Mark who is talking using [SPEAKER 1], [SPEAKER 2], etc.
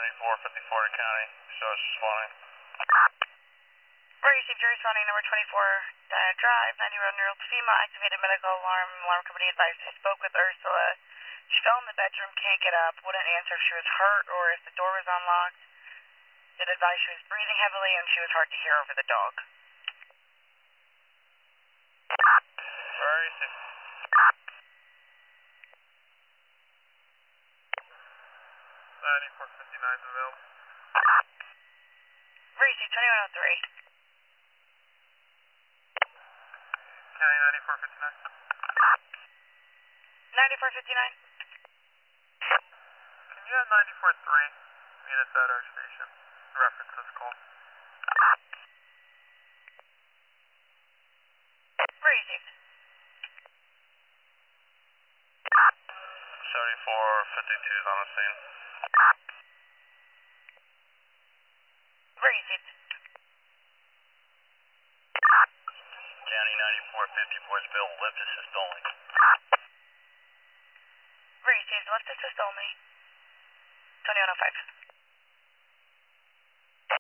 [SPEAKER 1] 7454 to county, so it's responding.
[SPEAKER 2] Where you received jury responding number 24, Drive, 90 Road, Neural to FEMA, activated medical alarm, alarm company advised. I spoke with Ursula. She fell in the bedroom, can't get up, wouldn't answer if she was hurt or if the door was unlocked. It advised she was breathing heavily and she was hard to hear over the dog.
[SPEAKER 1] Where are you? 9459 is available.
[SPEAKER 2] Where you received 2103.
[SPEAKER 1] County 9459.
[SPEAKER 2] 9459.
[SPEAKER 1] Can you have 943 meet us at our station? Reference this call.
[SPEAKER 2] Where you received?
[SPEAKER 1] 7452 is on the scene.
[SPEAKER 2] Where you received?
[SPEAKER 1] County 9450 voicemail, lift assist only.
[SPEAKER 2] Where you received? Lift assist only. 2105.